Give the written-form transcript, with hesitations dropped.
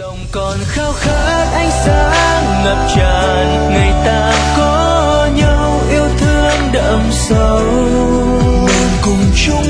lòng còn khao khát ánh sáng ngập tràn, ngày ta có nhau yêu thương đậm sâu. Mình cùng chung